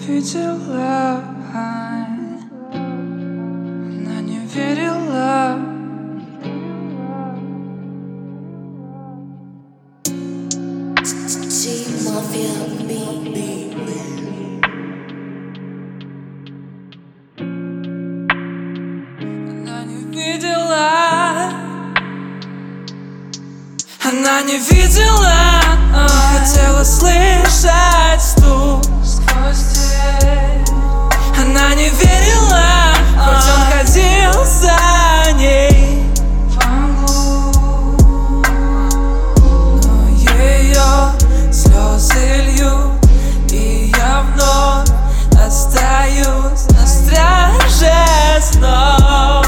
видела, она не верила. Она не видела, она не видела, хотела слышать стук сквозь дверь. Она не верила, хоть он ходил за ней во мглу, но ее слезы льют, и я вновь остаюсь на страже снов.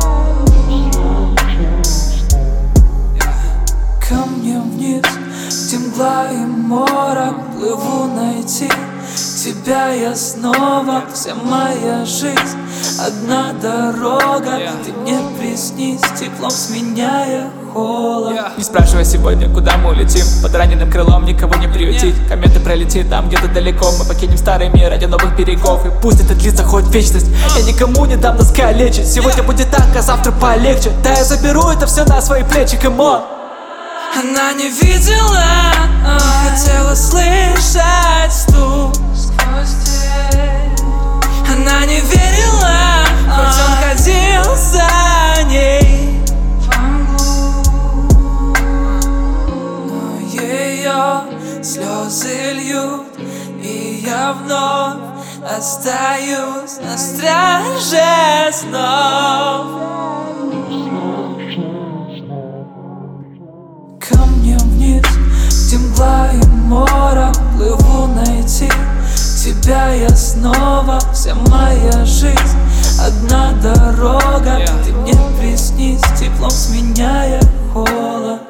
Ко мне вниз, где мгла и морок, плыву найти тебя я снова. Вся моя жизнь одна дорога, ты мне приснись, теплом сменяя холод. Не спрашивай сегодня, куда мы улетим, под раненым крылом никого не приютить. Комета пролетит там где-то далеко, мы покинем старый мир ради новых берегов. И пусть это длится хоть вечность, я никому не дам нас калечить. Сегодня будет так, а завтра полегче, да я заберу это все на свои плечи, камон. Она не видела, хотела слышать стук сквозь дверь. Она не верила, хоть он ходил за ней во мглу, но ее слезы льют, и я вновь остаюсь на страже снов. Ко мне вниз, где мгла и морок, плыву найти тебя я снова. Вся моя жизнь одна дорога, ты мне приснись, теплом сменяя холод.